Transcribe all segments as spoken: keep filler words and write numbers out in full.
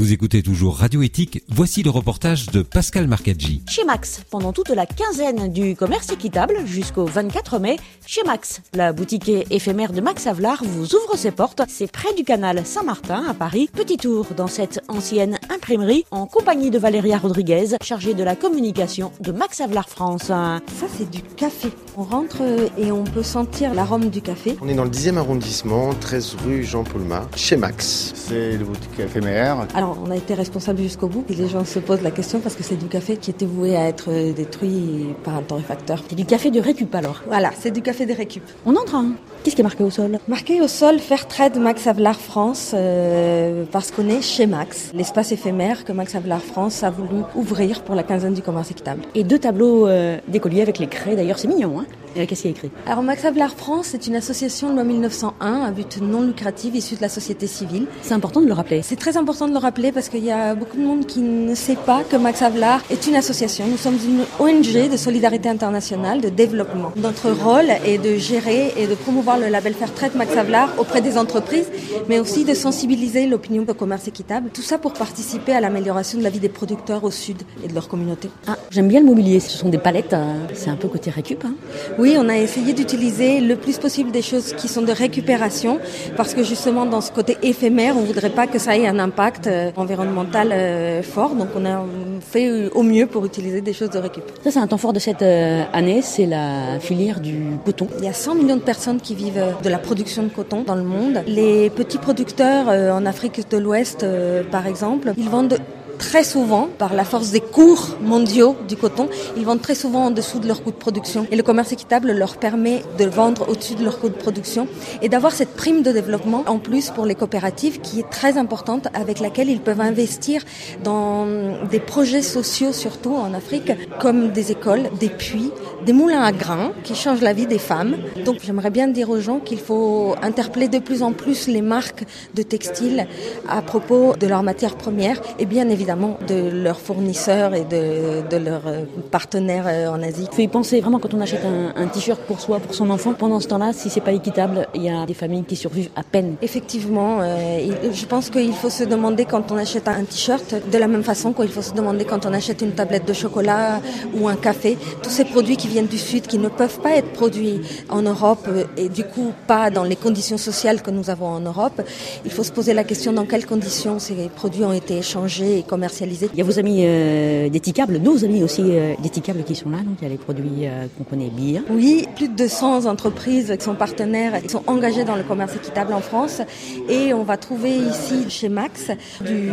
Vous écoutez toujours Radio Éthique, voici le reportage de Pascal Marcaggi. Chez Max, pendant toute la quinzaine du commerce équitable jusqu'au vingt-quatre mai, chez Max, la boutique éphémère de Max Havelaar vous ouvre ses portes. C'est près du canal Saint-Martin à Paris. Petit tour dans cette ancienne imprimerie en compagnie de Valéria Rodriguez, chargée de la communication de Max Havelaar France. Ça, c'est du café. On rentre et on peut sentir l'arôme du café. On est dans le dixième arrondissement, treize rue Jean-Paul Mar, chez Max. C'est le boutique éphémère. Alors, on a été responsable jusqu'au bout. Et les gens se posent la question parce que c'est du café qui était voué à être détruit par un torréfacteur. C'est du café de récup alors. Voilà, c'est du café de récup. On entre, hein. Qu'est-ce qui est marqué au sol ? Marqué au sol, Fairtrade Max Havelaar France, euh, parce qu'on est chez Max, l'espace éphémère que Max Havelaar France a voulu ouvrir pour la quinzaine du commerce équitable. Et deux tableaux euh, d'écoliers avec les craies, d'ailleurs c'est mignon, hein. Et qu'est-ce qu'il y a écrit ? Alors Max Havelaar France, c'est une association de loi mille neuf cent un à but non lucratif issue de la société civile. C'est important de le rappeler. C'est très important de le rappeler parce qu'il y a beaucoup de monde qui ne sait pas que Max Havelaar est une association. Nous sommes une O N G de solidarité internationale, de développement. Notre rôle est de gérer et de promouvoir le label Fairtrade Max Havelaar auprès des entreprises, mais aussi de sensibiliser l'opinion au commerce équitable. Tout ça pour participer à l'amélioration de la vie des producteurs au sud et de leur communauté. Ah, j'aime bien le mobilier. Ce sont des palettes, euh, c'est un peu côté récup, hein. Oui, on a essayé d'utiliser le plus possible des choses qui sont de récupération parce que justement dans ce côté éphémère, on voudrait pas que ça ait un impact euh, environnemental euh, fort. Donc on a fait au mieux pour utiliser des choses de récup. Ça, c'est un temps fort de cette euh, année, c'est la filière du coton. Il y a cent millions de personnes qui vivent de la production de coton dans le monde. Les petits producteurs euh, en Afrique de l'Ouest, euh, par exemple, ils vendent très souvent, par la force des cours mondiaux du coton, ils vendent très souvent en dessous de leur coût de production. Et le commerce équitable leur permet de vendre au-dessus de leur coût de production et d'avoir cette prime de développement en plus pour les coopératives qui est très importante, avec laquelle ils peuvent investir dans des projets sociaux, surtout en Afrique, comme des écoles, des puits, des moulins à grains qui changent la vie des femmes. Donc j'aimerais bien dire aux gens qu'il faut interpeller de plus en plus les marques de textiles à propos de leurs matières premières et bien évidemment de leurs fournisseurs et de, de leurs partenaires en Asie. Il faut y penser vraiment quand on achète un, un t-shirt pour soi, pour son enfant. Pendant ce temps-là, si c'est pas équitable, il y a des familles qui survivent à peine. Effectivement, euh, je pense qu'il faut se demander quand on achète un t-shirt de la même façon qu'il faut se demander quand on achète une tablette de chocolat ou un café. Tous ces produits qui viennent du Sud, qui ne peuvent pas être produits en Europe et du coup pas dans les conditions sociales que nous avons en Europe. Il faut se poser la question dans quelles conditions ces produits ont été échangés et commercialisés. Il y a vos amis euh, d'Éthiquable, nos amis aussi euh, d'Éthiquable qui sont là, donc il y a les produits euh, qu'on connaît bien. Oui, plus de deux cents entreprises qui sont partenaires, qui sont engagées dans le commerce équitable en France et on va trouver ici chez Max du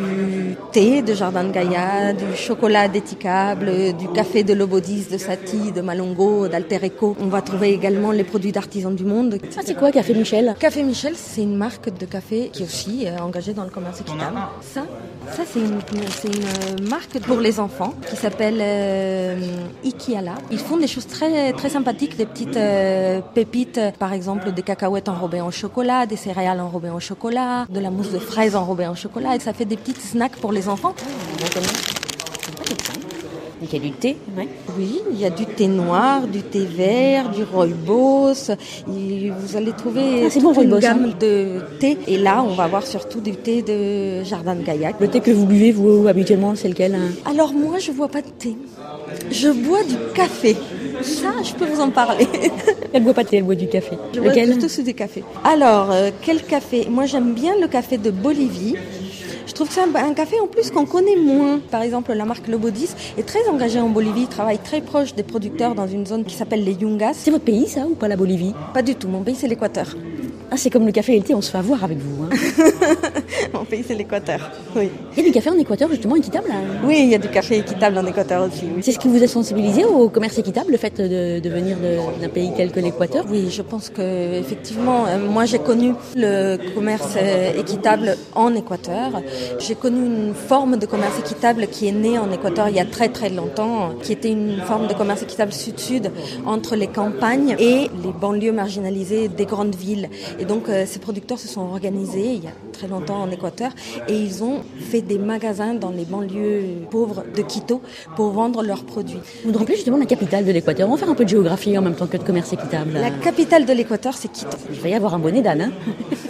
thé de Jardin de Gaïa, du chocolat d'Éthiquable, du café de Lobodis, de Satie, de Malongo, d'Alter Eco. On va trouver également les produits d'Artisans du Monde. Ah, c'est quoi Café Michel ? Café Michel, c'est une marque de café qui est aussi euh, engagée dans le commerce équitable. Ça, ça c'est une, c'est une marque pour les enfants qui s'appelle euh, Ikiala. Ils font des choses très très sympathiques, des petites euh, pépites, par exemple des cacahuètes enrobées en chocolat, des céréales enrobées en chocolat, de la mousse de fraises enrobée en chocolat, et ça fait des petites snacks pour les enfants. Il y a du thé, ouais. Oui, il y a du thé noir, du thé vert, du rooibos. Et vous allez trouver ah, toute bon, une rooibos, gamme hein. de thé. Et là, on va avoir surtout du thé de Jardin de Gaïa. Le thé que vous buvez, vous, habituellement, c'est lequel hein ? Alors moi, je bois pas de thé. Je bois du café. Ça, je peux vous en parler. Elle boit pas de thé, elle boit du café. Je lequel bois plutôt du café. Alors, euh, quel café ? Moi, j'aime bien le café de Bolivie. Je trouve que c'est un, un café en plus qu'on connaît moins. Par exemple, la marque Lobodis est très engagée en Bolivie, travaille très proche des producteurs dans une zone qui s'appelle les Yungas. C'est votre pays ça ou pas la Bolivie ? Pas du tout, mon pays c'est l'Équateur. Ah, c'est comme le café et le thé, on se fait avoir avec vous. Hein. Mon pays c'est l'Équateur, oui. Il y a du café en Équateur justement équitable hein. Oui, il y a du café équitable en Équateur aussi. Oui. C'est ce qui vous a sensibilisé au commerce équitable, le fait de, de venir de, d'un pays tel que l'Équateur ? Oui, je pense que effectivement, euh, moi j'ai connu le commerce euh, équitable en Équateur. J'ai connu une forme de commerce équitable qui est née en Équateur il y a très très longtemps, qui était une forme de commerce équitable sud-sud entre les campagnes et les banlieues marginalisées des grandes villes. Et donc euh, ces producteurs se sont organisés il y a très longtemps en Équateur et ils ont fait des magasins dans les banlieues pauvres de Quito pour vendre leurs produits. Vous nous rappelez justement la capitale de l'Équateur. On va faire un peu de géographie en même temps que de commerce équitable. La capitale de l'Équateur, c'est Quito. Il va y avoir un bonnet d'âne, hein.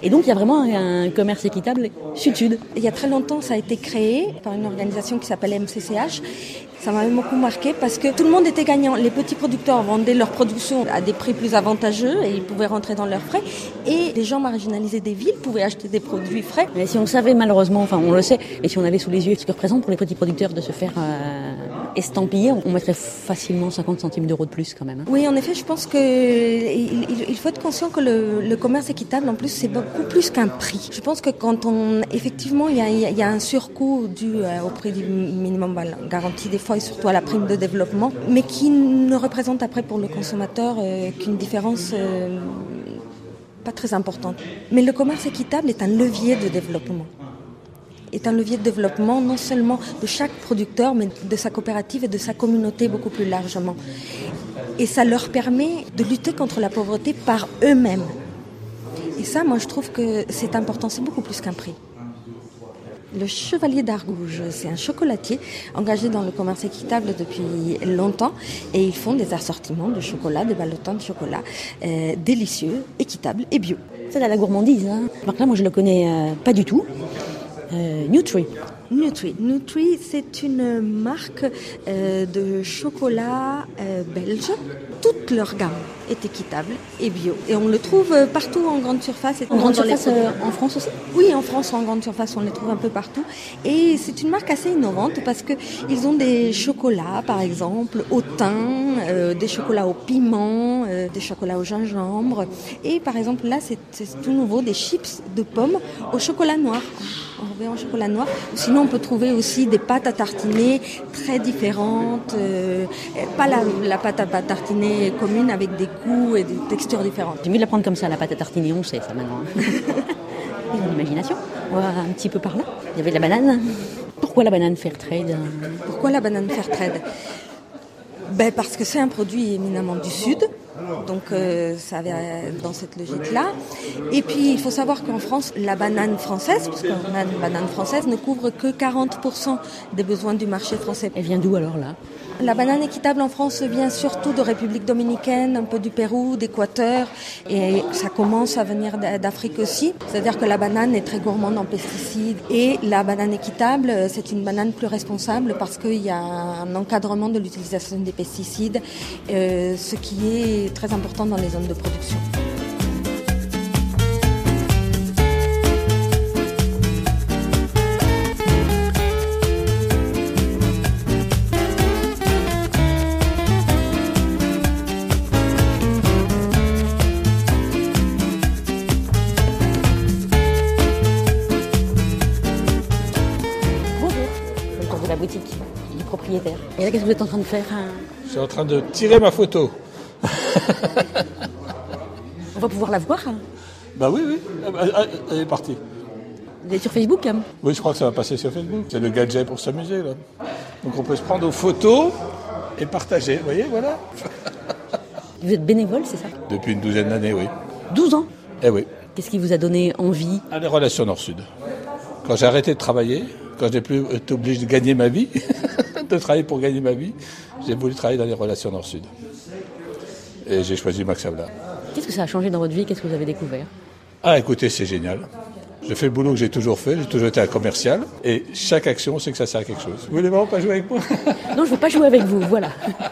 Et donc il y a vraiment un, un commerce équitable sud-sud. Il y a très longtemps, ça a été créé par une organisation qui s'appelle M C C H. Ça m'avait beaucoup marqué parce que tout le monde était gagnant. Les petits producteurs vendaient leur production à des prix plus avantageux et ils pouvaient rentrer dans leurs frais. Et les gens marginalisés des villes pouvaient acheter des produits frais. Mais si on savait malheureusement, enfin on le sait, et si on avait sous les yeux ce que représente pour les petits producteurs de se faire euh, estampiller, on mettrait facilement cinquante centimes d'euros de plus quand même. Hein. Oui, en effet, je pense que il, il faut être conscient que le, le commerce équitable, en plus, c'est beaucoup plus qu'un prix. Je pense que quand on, effectivement, il y a, il y a un surcoût dû au prix du minimum garanti des fois et surtout à la prime de développement, mais qui ne représente après pour le consommateur euh, qu'une différence euh, pas très importante. Mais le commerce équitable est un levier de développement. est un levier de développement non seulement de chaque producteur, mais de sa coopérative et de sa communauté beaucoup plus largement. Et ça leur permet de lutter contre la pauvreté par eux-mêmes. Et ça, moi, je trouve que c'est important, c'est beaucoup plus qu'un prix. Le Chevalier d'Argouges, c'est un chocolatier engagé dans le commerce équitable depuis longtemps et ils font des assortiments de chocolat, des ballotins de chocolat euh, délicieux, équitables et bio. C'est de la gourmandise, hein. Donc là, moi, je le connais euh, pas du tout. Euh, Nutri. Nutri. Nutri, c'est une marque euh, de chocolat euh, belge. Toute leur gamme est équitable et bio. Et on le trouve partout en grande surface. Et en grande surface euh, en France aussi ? Oui, en France, en grande surface, on les trouve un peu partout. Et c'est une marque assez innovante parce qu'ils ont des chocolats, par exemple, au thym, euh, des chocolats au piment, euh, des chocolats au gingembre. Et par exemple, là, c'est, c'est tout nouveau, des chips de pommes au chocolat noir. On revient au chocolat noir. Sinon, on peut trouver aussi des pâtes à tartiner très différentes. Euh, pas la, la pâte à tartiner commune avec des goûts et des textures différentes. J'ai mieux de la prendre comme ça, la pâte à tartiner, on sait ça maintenant. Une imagination. On va un petit peu par là. Il y avait de la banane. Pourquoi la banane Fairtrade ? Pourquoi la banane Fairtrade ? Ben parce que c'est un produit éminemment du Sud. Donc euh, ça va dans cette logique-là. Et puis il faut savoir qu'en France, la banane française, parce qu'on a une banane française, ne couvre que quarante pour cent des besoins du marché français. Elle vient d'où alors là ? La banane équitable en France vient surtout de République dominicaine, un peu du Pérou, d'Équateur, et ça commence à venir d'Afrique aussi. C'est-à-dire que la banane est très gourmande en pesticides. Et la banane équitable, c'est une banane plus responsable parce qu'il y a un encadrement de l'utilisation des pesticides, euh, ce qui est très important dans les zones de production. Et là, qu'est-ce que vous êtes en train de faire ? Je suis en train de tirer ma photo. On va pouvoir la voir ? Bah oui, oui, elle est partie. Vous êtes sur Facebook ? Oui, je crois que ça va passer sur Facebook. C'est le gadget pour s'amuser, là. Donc on peut se prendre aux photos et partager, vous voyez, voilà. Vous êtes bénévole, c'est ça ? Depuis une douzaine d'années, oui. douze ans ? Eh oui. Qu'est-ce qui vous a donné envie ? À les relations Nord-Sud. Quand j'ai arrêté de travailler, quand j'ai plus été obligé de gagner ma vie, de travailler pour gagner ma vie, j'ai voulu travailler dans les relations Nord-Sud. Et j'ai choisi Max Havelaar. Qu'est-ce que ça a changé dans votre vie ? Qu'est-ce que vous avez découvert ? Ah, écoutez, c'est génial. Je fais le boulot que j'ai toujours fait, j'ai toujours été un commercial. Et chaque action, c'est que ça sert à quelque chose. Vous voulez vraiment pas jouer avec moi ? Non, je ne veux pas jouer avec vous, voilà.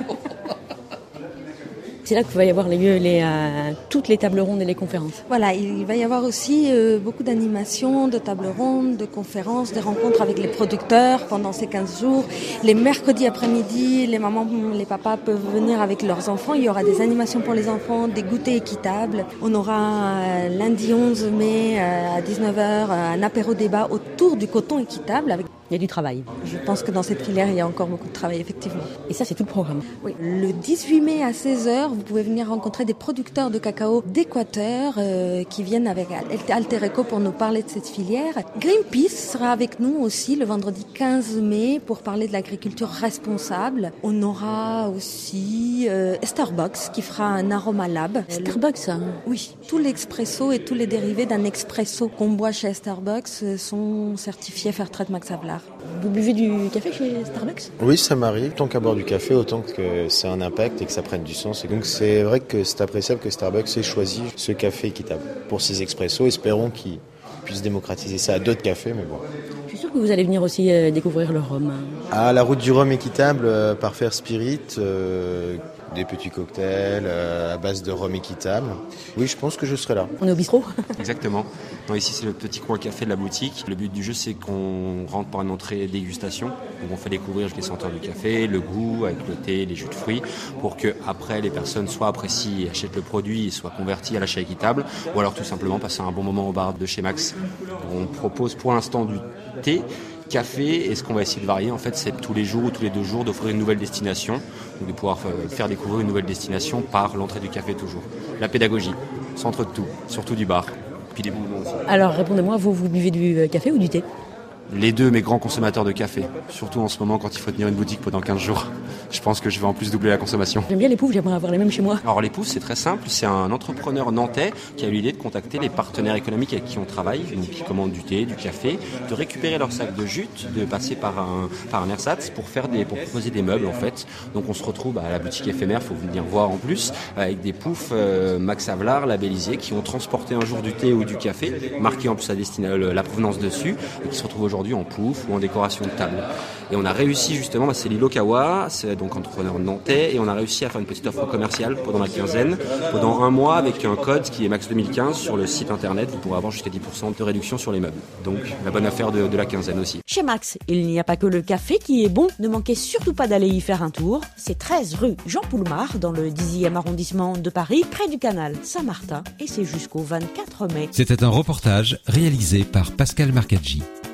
C'est là qu'il va y avoir les, les, euh, toutes les tables rondes et les conférences. Voilà, il va y avoir aussi euh, beaucoup d'animations, de tables rondes, de conférences, des rencontres avec les producteurs pendant ces quinze jours. Les mercredis après-midi, les mamans, les papas peuvent venir avec leurs enfants. Il y aura des animations pour les enfants, des goûters équitables. On aura euh, lundi onze mai euh, à dix-neuf heures un apéro-débat autour du coton équitable. Avec... Il y a du travail. Je pense que dans cette filière, il y a encore beaucoup de travail, effectivement. Et ça, c'est tout le programme. Oui. Le dix-huit mai à seize heures, vous pouvez venir rencontrer des producteurs de cacao d'Équateur euh, qui viennent avec Alter Eco pour nous parler de cette filière. Greenpeace sera avec nous aussi le vendredi quinze mai pour parler de l'agriculture responsable. On aura aussi euh, Starbucks qui fera un aroma lab. Starbucks, ça ? Oui. Tous l'expresso et tous les dérivés d'un expresso qu'on boit chez Starbucks sont certifiés Fairtrade Max Havelaar. Avlar. Vous buvez du café chez Starbucks ? Oui, ça m'arrive, tant qu'à boire du café, autant que ça a un impact et que ça prenne du sens. Et donc c'est vrai que c'est appréciable que Starbucks ait choisi ce café équitable pour ses expressos. Espérons qu'ils puissent démocratiser ça à d'autres cafés, mais bon. Je suis sûr que vous allez venir aussi euh, découvrir le rhum. Ah, la route du rhum équitable euh, par Fair Spirit, euh, des petits cocktails euh, à base de rhum équitable. Oui, je pense que je serai là. On est au bistrot ? Exactement. Non, ici, c'est le petit coin café de la boutique. Le but du jeu, c'est qu'on rentre par une entrée dégustation. Donc, on fait découvrir les senteurs du café, le goût, avec le thé, les jus de fruits, pour que après les personnes soit apprécient et achètent le produit et soient converties à l'achat équitable, ou alors tout simplement passer un bon moment au bar de chez Max. On propose pour l'instant du thé, café, et ce qu'on va essayer de varier, en fait, c'est tous les jours ou tous les deux jours d'offrir une nouvelle destination, donc de pouvoir faire découvrir une nouvelle destination par l'entrée du café toujours. La pédagogie, centre de tout, surtout du bar, puis des bons moments aussi. Alors répondez-moi, vous, vous buvez du café ou du thé ? Les deux, mes grands consommateurs de café, surtout en ce moment quand il faut tenir une boutique pendant quinze jours. Je pense que je vais en plus doubler la consommation. J'aime bien les poufs, j'aimerais avoir les mêmes chez moi. Alors les poufs, c'est très simple, c'est un entrepreneur nantais qui a eu l'idée de contacter les partenaires économiques avec qui on travaille, donc qui commandent du thé, du café, de récupérer leur sac de jute, de passer par un, par un ersatz pour, faire des, pour proposer des meubles en fait. Donc on se retrouve à la boutique éphémère, il faut venir voir en plus, avec des poufs euh, Max Avlar labellisés qui ont transporté un jour du thé ou du café, marqué en plus la, destina- la provenance dessus, et qui se retrouvent aujourd'hui en pouf ou en décoration de table. Et on a réussi justement, bah, c'est Lilo Kawa, c'est donc entrepreneur nantais, et on a réussi à faire une petite offre commerciale pendant la quinzaine, pendant un mois avec un code qui est Max deux mille quinze sur le site internet, vous pourrez avoir jusqu'à dix pour cent de réduction sur les meubles. Donc la bonne affaire de, de la quinzaine aussi. Chez Max, il n'y a pas que le café qui est bon, ne manquez surtout pas d'aller y faire un tour. C'est treize rue Jean Poulmard, dans le dixième arrondissement de Paris, près du canal Saint-Martin, et c'est jusqu'au vingt-quatre mai. C'était un reportage réalisé par Pascal Marcaggi.